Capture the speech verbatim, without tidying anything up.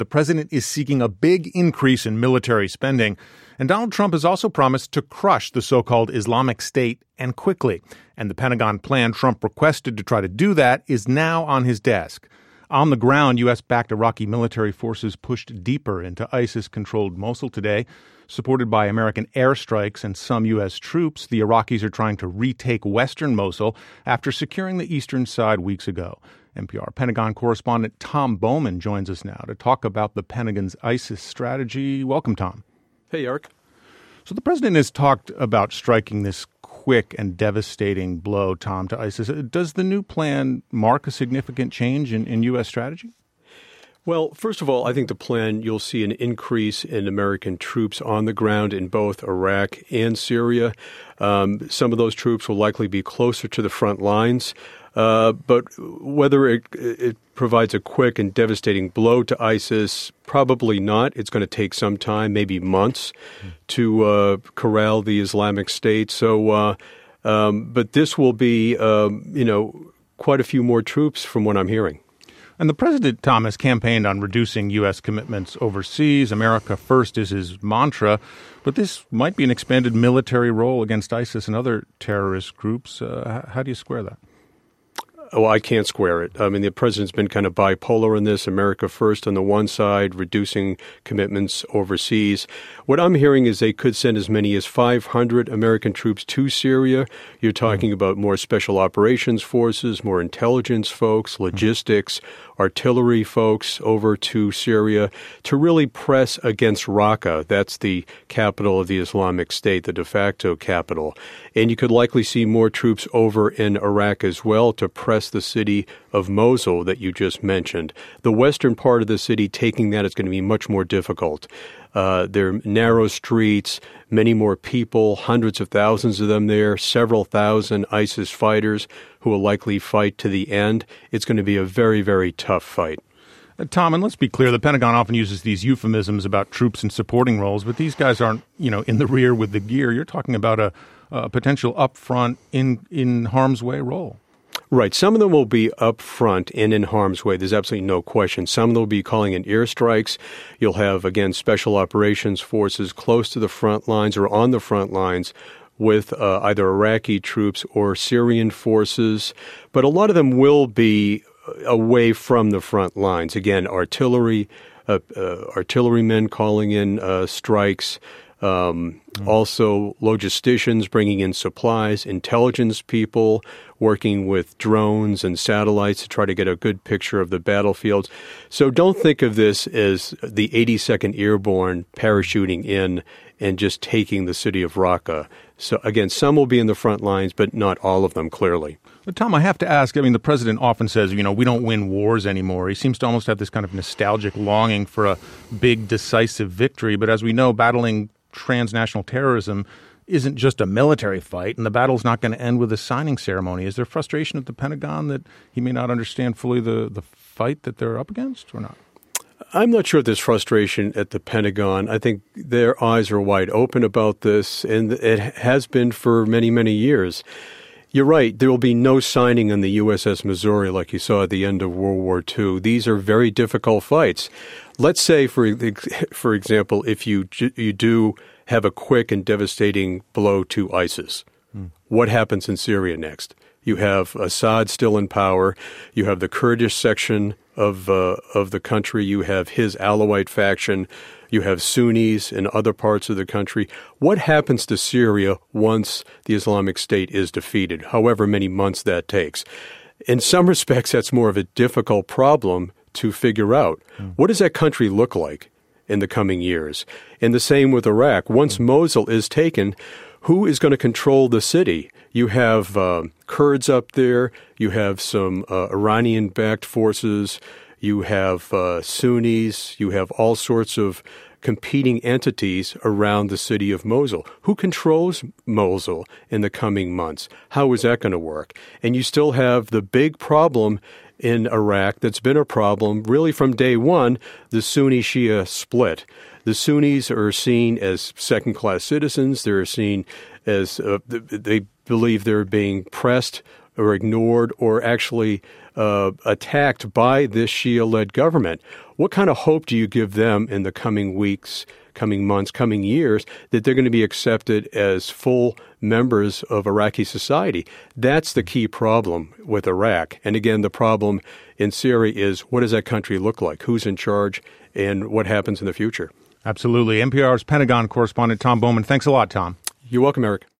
the president is seeking a big increase in military spending. And Donald Trump has also promised to crush the so-called Islamic State, and quickly. And the Pentagon plan Trump requested to try to do that is now on his desk. On the ground, U S-backed Iraqi military forces pushed deeper into ISIS-controlled Mosul today. Supported by American airstrikes and some U S troops, the Iraqis are trying to retake western Mosul after securing the eastern side weeks ago. N P R Pentagon correspondent Tom Bowman joins us now to talk about the Pentagon's ISIS strategy. Welcome, Tom. Hey, Eric. So the president has talked about striking this quick and devastating blow, Tom, to ISIS. Does the new plan mark a significant change in, in U S strategy? Well, first of all, I think the plan, you'll see an increase in American troops on the ground in both Iraq and Syria. Um, some of those troops will likely be closer to the front lines. Uh, but whether it, it provides a quick and devastating blow to ISIS, probably not. It's going to take some time, maybe months, mm. to uh, corral the Islamic State. So, uh, um, but this will be, um, you know, quite a few more troops from what I'm hearing. And the president, Tom, has campaigned on reducing U S commitments overseas. America first is his mantra. But this might be an expanded military role against ISIS and other terrorist groups. Uh, how do you square that? Well, I can't square it. I mean, the president's been kind of bipolar in this. America first on the one side, reducing commitments overseas. What I'm hearing is they could send as many as five hundred American troops to Syria. You're talking about more special operations forces, more intelligence folks, logistics, artillery folks over to Syria to really press against Raqqa. That's the capital of the Islamic State, the de facto capital. And you could likely see more troops over in Iraq as well to press the city of Mosul that you just mentioned. The western part of the city, taking that is going to be much more difficult. Uh, there are narrow streets, many more people, hundreds of thousands of them there, several thousand ISIS fighters who will likely fight to the end. It's going to be a very, very tough fight. Uh, Tom, and let's be clear, the Pentagon often uses these euphemisms about troops in supporting roles, but these guys aren't, you know, in the rear with the gear. You're talking about a, a potential upfront in, in harm's way role. Right. Some of them will be up front and in harm's way. There's absolutely no question. Some of them will be calling in airstrikes. You'll have, again, special operations forces close to the front lines or on the front lines with uh, either Iraqi troops or Syrian forces. But a lot of them will be away from the front lines. Again, artillery, uh, uh, artillerymen calling in uh, strikes. Um, mm. Also, logisticians bringing in supplies, intelligence people working with drones and satellites to try to get a good picture of the battlefields. So don't think of this as the eighty-second Airborne parachuting in and just taking the city of Raqqa. So again, some will be in the front lines, but not all of them, clearly. But Tom, I have to ask, I mean, the president often says, you know, we don't win wars anymore. He seems to almost have this kind of nostalgic longing for a big, decisive victory. But as we know, battling transnational terrorism isn't just a military fight, and the battle's not going to end with a signing ceremony. Is there frustration at the Pentagon that he may not understand fully the, the fight that they're up against, or not? I'm not sure if there's frustration at the Pentagon. I think their eyes are wide open about this, and it has been for many, many years. You're right. There will be no signing on the U S S Missouri like you saw at the end of World War Two. These are very difficult fights. Let's say, for for example, if you you do have a quick and devastating blow to ISIS, mm. what happens in Syria next? You have Assad still in power. You have the Kurdish section of uh, of the country. You have his Alawite faction. You have Sunnis in other parts of the country. What happens to Syria once the Islamic State is defeated, however many months that takes? In some respects, that's more of a difficult problem to figure out. Mm. What does that country look like in the coming years? And the same with Iraq. Once mm. Mosul is taken, who is going to control the city? You have uh, Kurds up there. You have some uh, Iranian-backed forces. You have uh, Sunnis. You have all sorts of competing entities around the city of Mosul. Who controls Mosul in the coming months? How is that going to work? And you still have the big problem in Iraq that's been a problem really from day one, the Sunni-Shia split. The Sunnis are seen as second-class citizens. They're seen as uh, they believe they're being pressed or ignored or actually uh, attacked by this Shia-led government. What kind of hope do you give them in the coming weeks, coming months, coming years, that they're going to be accepted as full members of Iraqi society? That's the key problem with Iraq. And again, the problem in Syria is, what does that country look like? Who's in charge? And what happens in the future? Absolutely. N P R's Pentagon correspondent Tom Bowman. Thanks a lot, Tom. You're welcome, Eric.